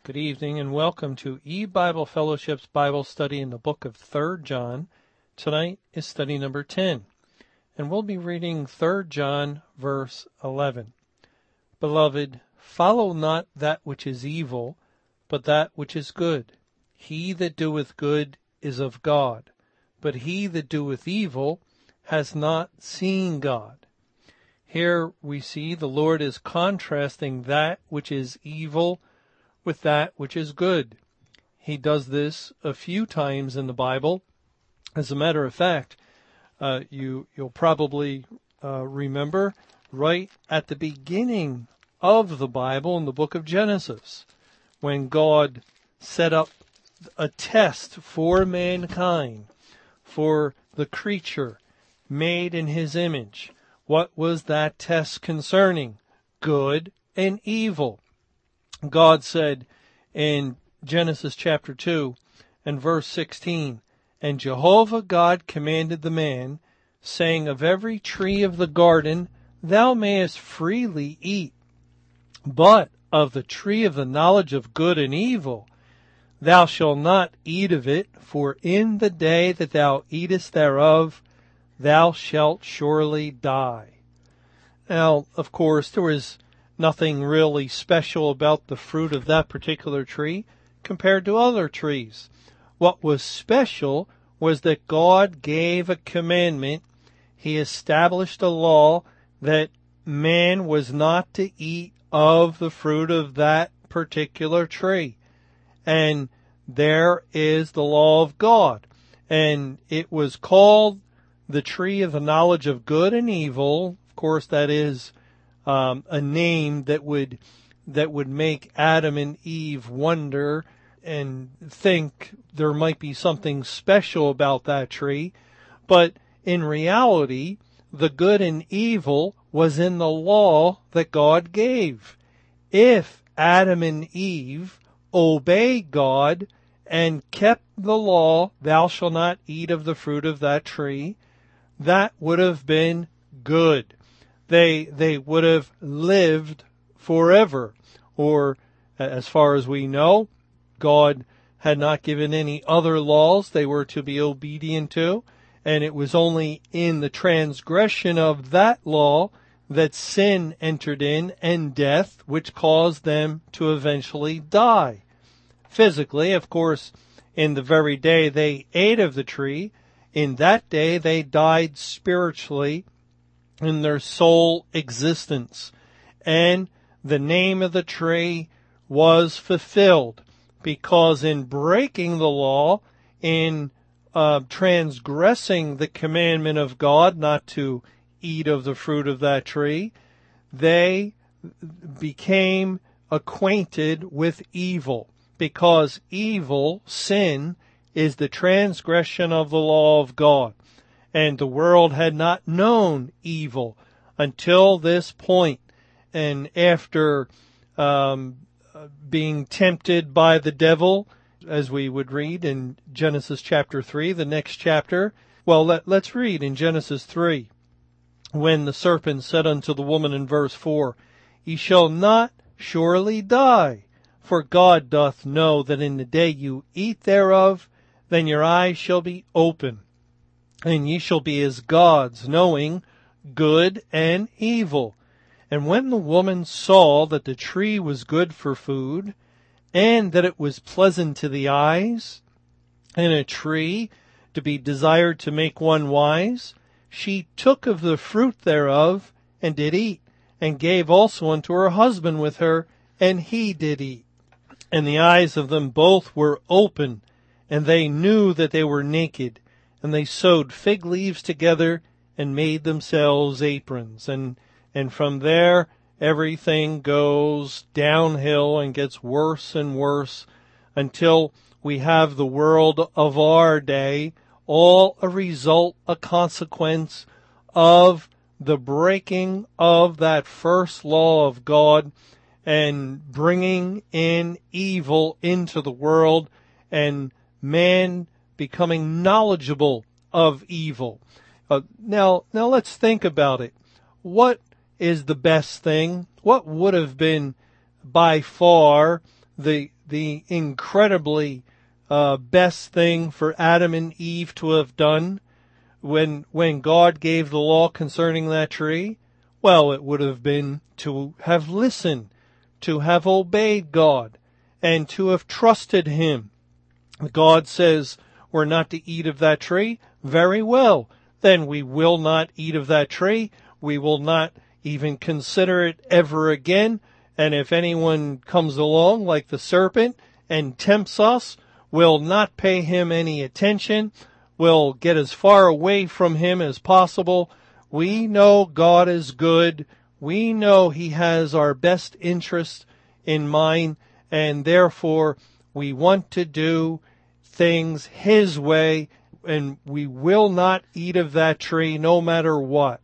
Good evening and welcome to E-Bible Fellowship's Bible study in the book of 3 John. Tonight is study number 10, and we'll be reading 3 John verse 11. Beloved, follow not that which is evil, but that which is good. He that doeth good is of God, but he that doeth evil has not seen God. Here we see the Lord is contrasting that which is evil with that which is good. He does this a few times in the Bible. As a matter of fact, you'll probably remember right at the beginning of the Bible in the book of Genesis, when God set up a test for mankind, for the creature made in his image. What was that test concerning? Good and evil. God said in Genesis chapter 2 and verse 16, And Jehovah God commanded the man, saying, Of every tree of the garden thou mayest freely eat, but of the tree of the knowledge of good and evil thou shalt not eat of it, for in the day that thou eatest thereof thou shalt surely die. Now, of course, there was nothing really special about the fruit of that particular tree compared to other trees. What was special was that God gave a commandment. He established a law that man was not to eat of the fruit of that particular tree. And there is the law of God. And it was called the tree of the knowledge of good and evil. Of course, that is a name that would make Adam and Eve wonder and think there might be something special about that tree. But in reality, the good and evil was in the law that God gave. If Adam and Eve obeyed God and kept the law, thou shalt not eat of the fruit of that tree, that would have been good. They would have lived forever. Or, as far as we know, God had not given any other laws they were to be obedient to. And it was only in the transgression of that law that sin entered in and death, which caused them to eventually die. Physically, of course, in the very day they ate of the tree, in that day they died spiritually in their soul existence. And the name of the tree was fulfilled, because in breaking the law, in transgressing the commandment of God not to eat of the fruit of that tree, they became acquainted with evil, because evil, sin, is the transgression of the law of God. And the world had not known evil until this point. And after being tempted by the devil, as we would read in Genesis chapter 3, the next chapter. Well, let's read in Genesis 3. When the serpent said unto the woman in verse 4, Ye shall not surely die, for God doth know that in the day you eat thereof, then your eyes shall be open, and ye shall be as gods, knowing good and evil. And when the woman saw that the tree was good for food, and that it was pleasant to the eyes, and a tree to be desired to make one wise, she took of the fruit thereof, and did eat, and gave also unto her husband with her, and he did eat. And the eyes of them both were open, and they knew that they were naked. And they sewed fig leaves together and made themselves aprons. And from there, everything goes downhill and gets worse and worse until we have the world of our day, all a result, a consequence of the breaking of that first law of God and bringing in evil into the world, and man becoming knowledgeable of evil. Now let's think about it. What is the best thing? What would have been by far the incredibly best thing for Adam and Eve to have done when God gave the law concerning that tree? Well, it would have been to have listened, to have obeyed God, and to have trusted Him. God says we're not to eat of that tree. Very well. Then we will not eat of that tree. We will not even consider it ever again. And if anyone comes along like the serpent and tempts us, we'll not pay him any attention. We'll get as far away from him as possible. We know God is good. We know He has our best interest in mind, and therefore we want to do things His way, and we will not eat of that tree no matter what.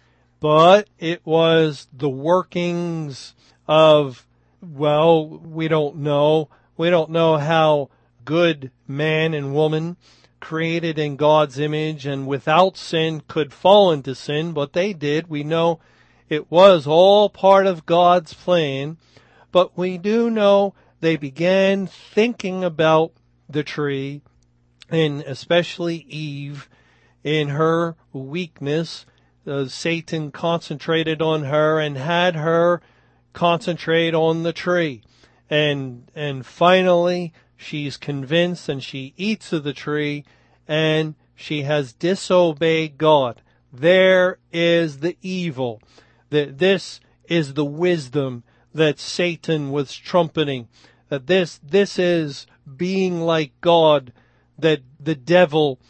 But it was the workings of, well, we don't know. We don't know how good man and woman created in God's image and without sin could fall into sin, but they did. We know it was all part of God's plan, but we do know they began thinking about the tree, and especially Eve in her weakness. Satan concentrated on her and had her concentrate on the tree. And finally, she's convinced and she eats of the tree and she has disobeyed God. There is the evil. This is the wisdom that Satan was trumpeting. That this is being like God, that the devil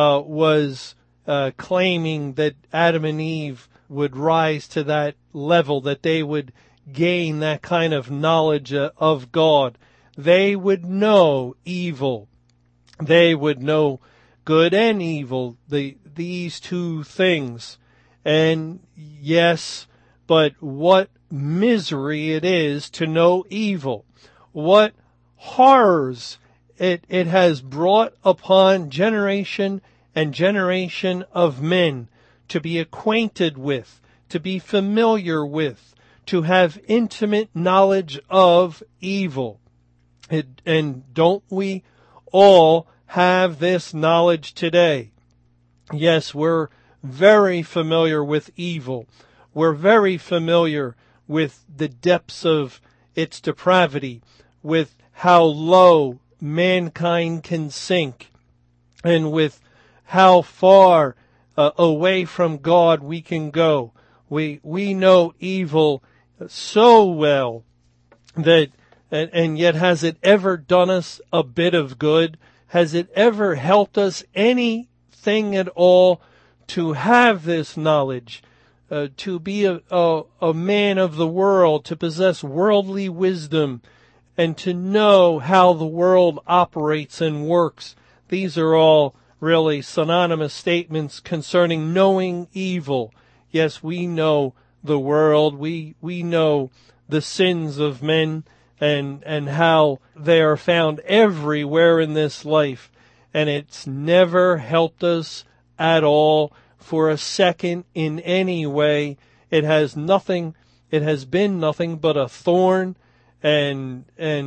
was claiming that Adam and Eve would rise to that level, that they would gain that kind of knowledge of God. They would know evil. They would know good and evil, these two things. And yes, but what misery it is to know evil. What horrors it has brought upon generation and generation of men to be acquainted with, to be familiar with, to have intimate knowledge of evil. And don't we all have this knowledge today? Yes, we're very familiar with evil. We're very familiar with the depths of its depravity, with how low mankind can sink, and with how far away from God we can go. We know evil so well that, and yet has it ever done us a bit of good? Has it ever helped us anything at all to have this knowledge, to be a man of the world, to possess worldly wisdom, and to know how the world operates and works? These are all really synonymous statements concerning knowing evil. Yes, we know the world. We know the sins of men and how they are found everywhere in this life. And it's never helped us at all for a second in any way. It has been nothing but a thorn and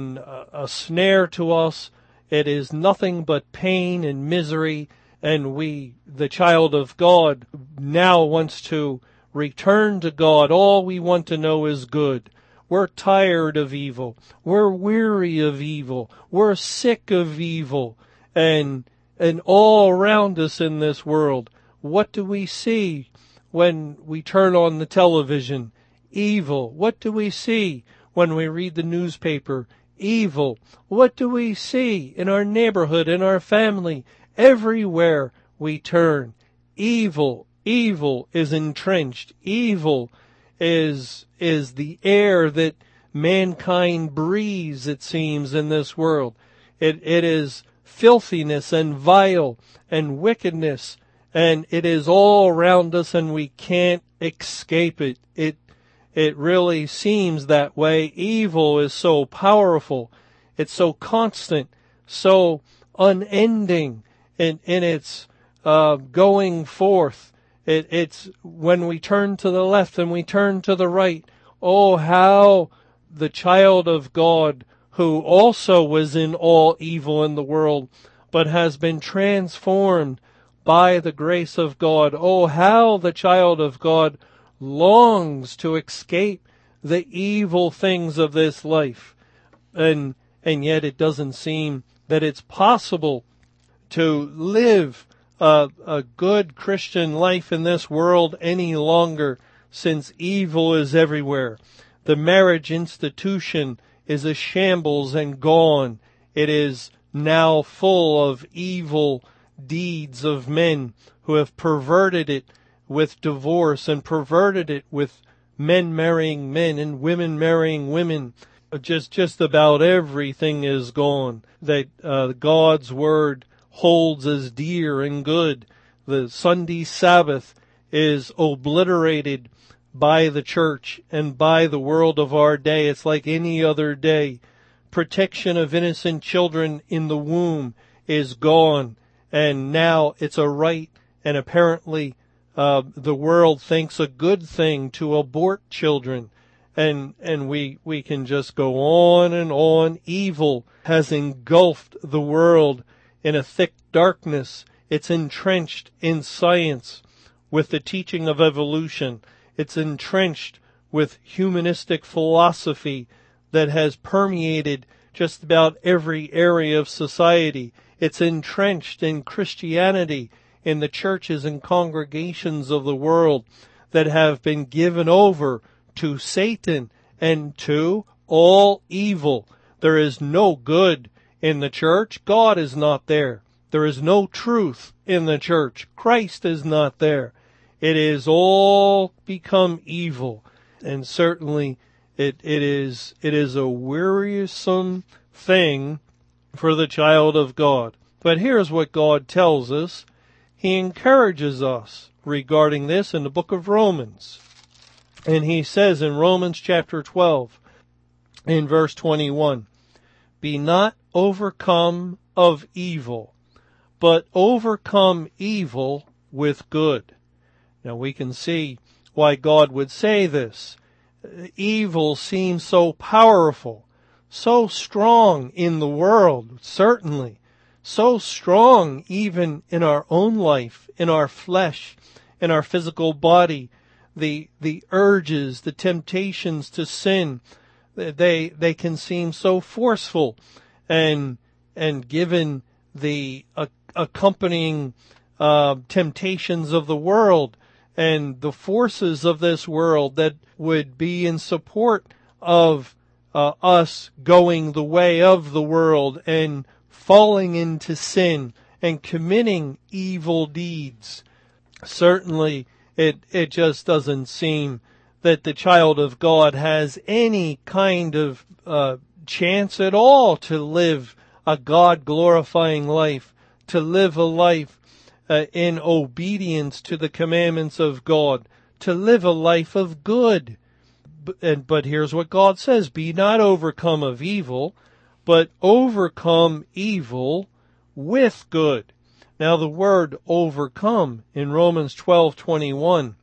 a snare to us. It is nothing but pain and misery, and the child of God, now wants to return to God. All we want to know is good. We're tired of evil. We're weary of evil. We're sick of evil. And all around us in this world, what do we see when we turn on the television? Evil. What do we see when we read the newspaper? Evil. What do we see in our neighborhood, in our family? Everywhere we turn, evil. Evil is entrenched. Evil is the air that mankind breathes, it seems, in this world. It is filthiness and vile and wickedness, and it is all around us, and we can't escape it. It really seems that way. Evil is so powerful. It's so constant, so unending in its going forth. It's when we turn to the left and we turn to the right. Oh, how the child of God who also was in all evil in the world, but has been transformed by the grace of God. Oh, how the child of God longs to escape the evil things of this life. And yet it doesn't seem that it's possible to live a good Christian life in this world any longer, since evil is everywhere. The marriage institution is a shambles and gone. It is now full of evil deeds of men who have perverted it with divorce and perverted it with men marrying men and women marrying women. Just about everything is gone that God's word holds as dear and good. The Sunday Sabbath is obliterated by the church and by the world of our day. It's like any other day. Protection of innocent children in the womb is gone, and now it's a right, and apparently the world thinks a good thing to abort children. And we can just go on and on. Evil has engulfed the world in a thick darkness. It's entrenched in science with the teaching of evolution. It's entrenched with humanistic philosophy that has permeated just about every area of society. It's entrenched in Christianity, in the churches and congregations of the world that have been given over to Satan and to all evil. There is no good in the church. God is not there. There is no truth in the church. Christ is not there. It is all become evil. And certainly it is a wearisome thing for the child of God. But here's what God tells us. He encourages us regarding this in the book of Romans. And he says in Romans chapter 12, in verse 21, "Be not overcome of evil, but overcome evil with good." Now we can see why God would say this. Evil seems so powerful, so strong in the world, certainly, so strong even in our own life, in our flesh, in our physical body. The urges, the temptations to sin, they can seem so forceful, and given the accompanying temptations of the world and the forces of this world that would be in support of us going the way of the world and falling into sin and committing evil deeds. Certainly, it just doesn't seem that the child of God has any kind of chance at all to live a God-glorifying life, to live a life in obedience to the commandments of God, to live a life of good. But here's what God says, "Be not overcome of evil, but overcome evil with good." Now the word overcome in Romans 12:21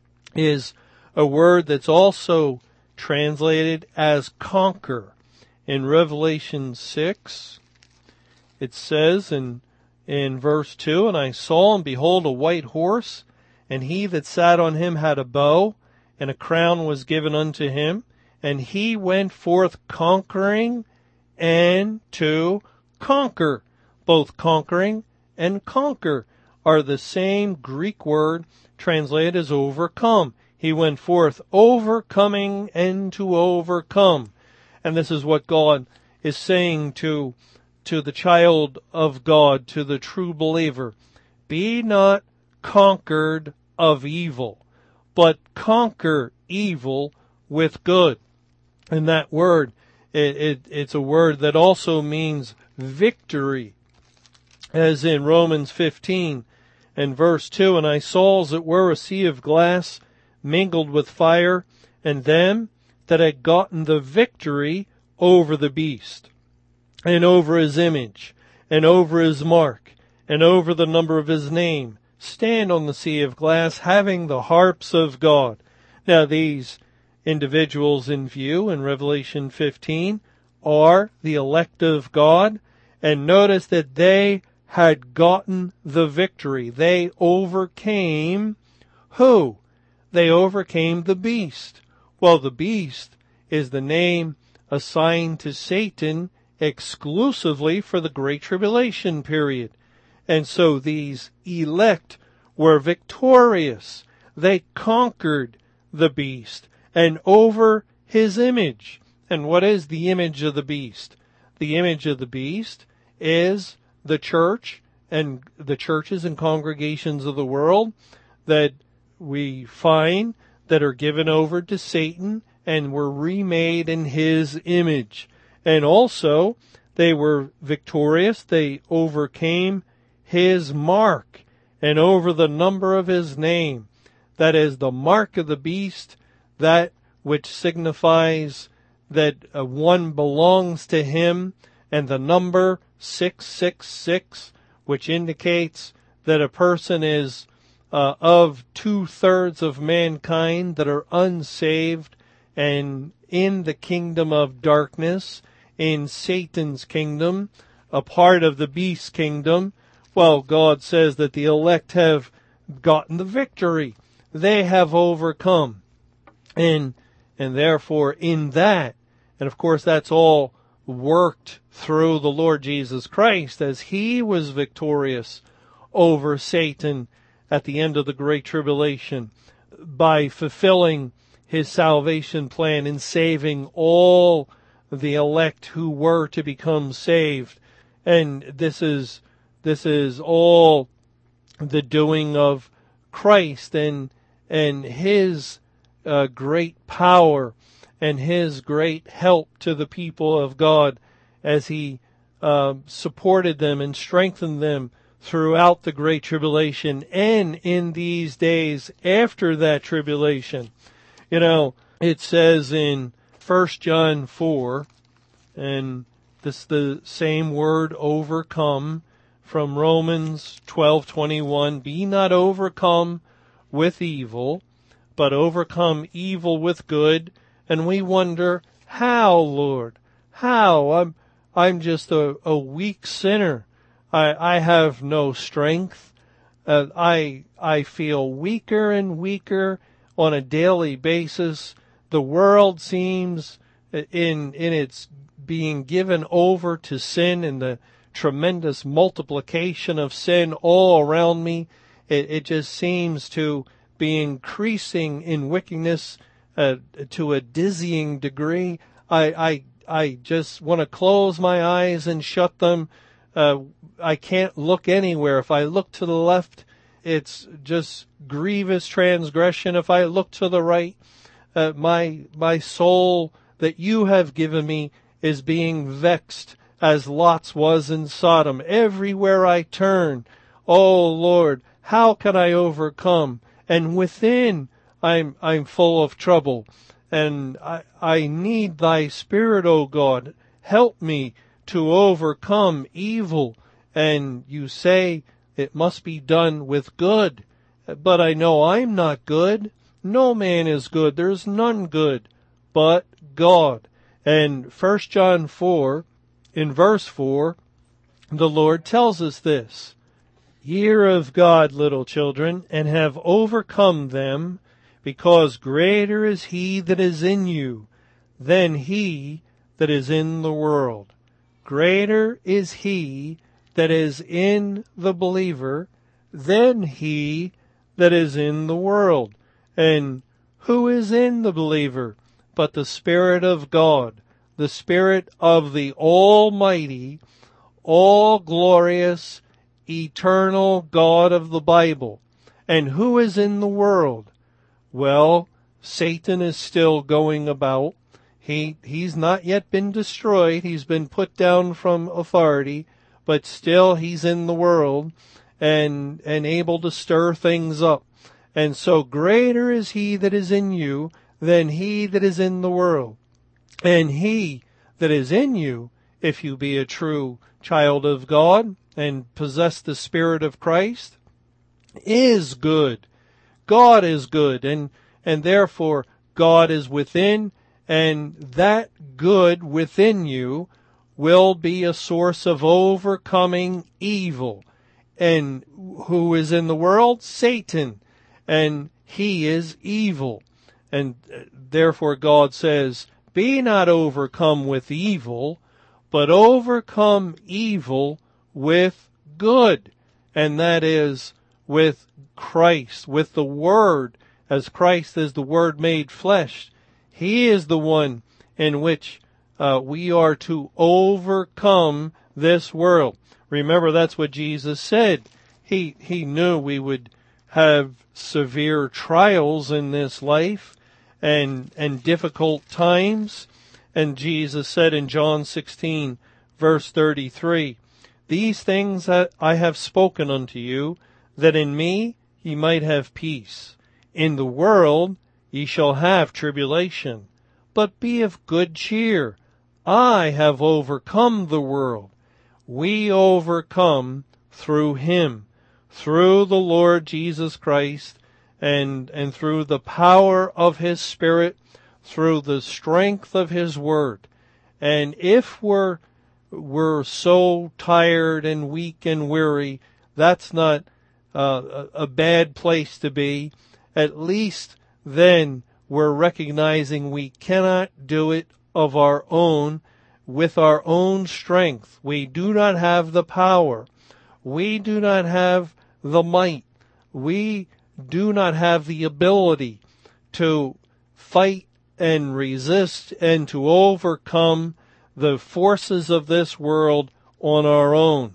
is a word that's also translated as conquer. In Revelation 6, it says in verse 2, "And I saw, and behold, a white horse, and he that sat on him had a bow, and a crown was given unto him, and he went forth conquering and to conquer." Both conquering and conquer are the same Greek word translated as overcome. He went forth overcoming and to overcome. And this is what God is saying to the child of God, to the true believer. Be not conquered of evil, but conquer evil with good. And that word, it's a word that also means victory. As in Romans 15 and verse 2, "And I saw as it were a sea of glass mingled with fire, and them that had gotten the victory over the beast, and over his image, and over his mark, and over the number of his name, stand on the sea of glass, having the harps of God." Now these individuals in view in Revelation 15 are the elect of God. And notice that they had gotten the victory. They overcame who? They overcame the beast. Well, the beast is the name assigned to Satan exclusively for the Great Tribulation period. And so these elect were victorious. They conquered the beast and over his image. And what is the image of the beast? The image of the beast is the church and the churches and congregations of the world that we find that are given over to Satan and were remade in his image. And also, they were victorious. They overcame his mark and over the number of his name. That is the mark of the beast, that which signifies that one belongs to him, and the number 666, which indicates that a person is of 2/3 of mankind that are unsaved and in the kingdom of darkness, in Satan's kingdom, a part of the beast's kingdom. Well, God says that the elect have gotten the victory. They have overcome. And therefore in that, and of course that's all worked through the Lord Jesus Christ as he was victorious over Satan at the end of the Great Tribulation by fulfilling his salvation plan and saving all the elect who were to become saved. And this is all the doing of Christ and his great power and his great help to the people of God as he supported them and strengthened them throughout the Great Tribulation and in these days after that tribulation. You know, it says in 1 John 4, and this is the same word overcome from Romans 12:21, be not overcome with evil, but overcome evil with good. And we wonder, how, Lord? How? I'm just a weak sinner. I have no strength. I feel weaker and weaker on a daily basis. The world seems in its being given over to sin and the tremendous multiplication of sin all around me. It just seems to be increasing in wickedness to a dizzying degree. I just want to close my eyes and shut them. I can't look anywhere. If I look to the left, it's just grievous transgression. If I look to the right, my soul that you have given me is being vexed as Lot's was in Sodom. Everywhere I turn, oh Lord, how can I overcome? And within, I'm full of trouble. And I need thy Spirit, O God. Help me to overcome evil. And you say it must be done with good. But I know I'm not good. No man is good. There's none good but God. And 1 John 4, in verse 4, the Lord tells us this. Hear of God, little children, and have overcome them, because greater is he that is in you than he that is in the world. Greater is he that is in the believer than he that is in the world. And who is in the believer but the Spirit of God, the Spirit of the Almighty, all-glorious, eternal God of the Bible. And who is in the world? Well, Satan is still going about. He's not yet been destroyed. He's been put down from authority, but still he's in the world and able to stir things up. And so greater is he that is in you than he that is in the world. And he that is in you, if you be a true child of God and possess the Spirit of Christ, is good. God is good, and therefore God is within, and that good within you will be a source of overcoming evil. And who is in the world? Satan. And he is evil. And therefore God says, be not overcome with evil, but overcome evil with good. And that is with Christ, with the Word, as Christ is the Word made flesh. He is the one in which we are to overcome this world. Remember, that's what Jesus said. He knew we would have severe trials in this life and difficult times. And Jesus said in John 16, verse 33, these things that I have spoken unto you, that in me ye might have peace. In the world ye shall have tribulation, but be of good cheer. I have overcome the world. We overcome through Him, through the Lord Jesus Christ, and through the power of His Spirit, through the strength of His Word. And if we're so tired and weak and weary, that's not a bad place to be. At least then we're recognizing we cannot do it of our own, with our own strength. We do not have the power. We do not have the might. We do not have the ability to fight and resist and to overcome the forces of this world on our own.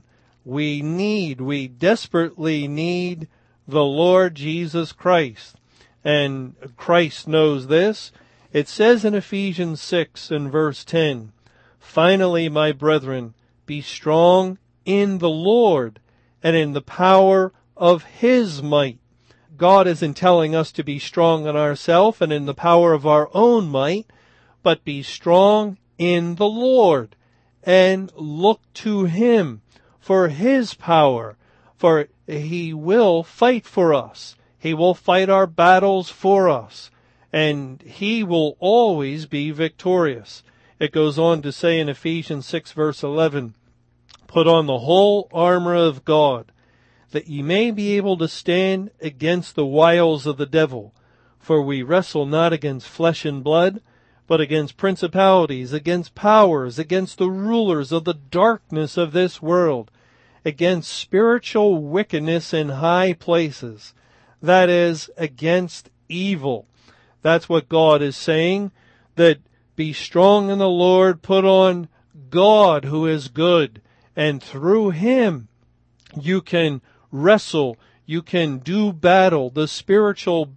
We desperately need the Lord Jesus Christ. And Christ knows this. It says in Ephesians 6 and verse 10, finally, my brethren, be strong in the Lord and in the power of His might. God isn't telling us to be strong in ourselves and in the power of our own might, but be strong in the Lord and look to Him for His power, for He will fight for us. He will fight our battles for us, and He will always be victorious. It goes on to say in Ephesians 6 verse 11, put on the whole armor of God, that ye may be able to stand against the wiles of the devil. For we wrestle not against flesh and blood, but against principalities, against powers, against the rulers of the darkness of this world, against spiritual wickedness in high places. That is, against evil. That's what God is saying, that be strong in the Lord, put on God who is good, and through Him you can wrestle, you can do battle, the spiritual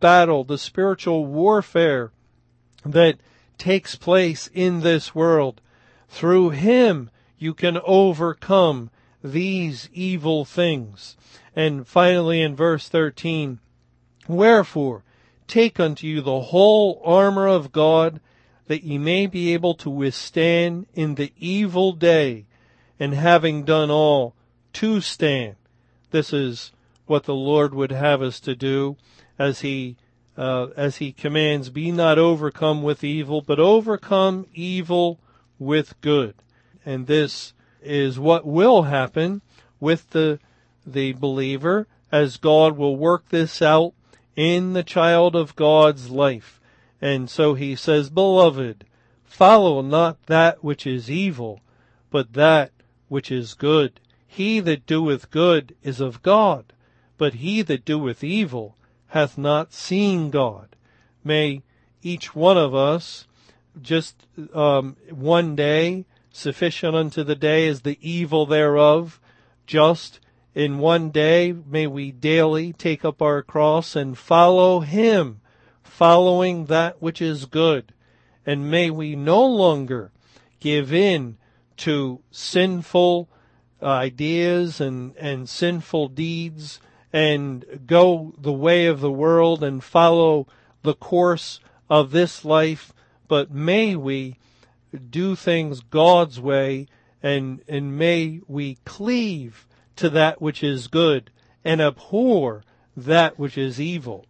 warfare that takes place in this world. Through Him you can overcome these evil things. And finally in verse 13, wherefore take unto you the whole armor of God, that ye may be able to withstand in the evil day, and having done all, to stand. This is what the Lord would have us to do, as He commands, be not overcome with evil, but overcome evil with good. And this is what will happen with the believer, as God will work this out in the child of God's life. And so He says, beloved, follow not that which is evil, but that which is good. He that doeth good is of God, but he that doeth evil hath not seen God. May each one of us, just one day, sufficient unto the day is the evil thereof, just in one day may we daily take up our cross and follow Him, following that which is good. And may we no longer give in to sinful ideas and sinful deeds and go the way of the world and follow the course of this life, but may we do things God's way, and may we cleave to that which is good and abhor that which is evil.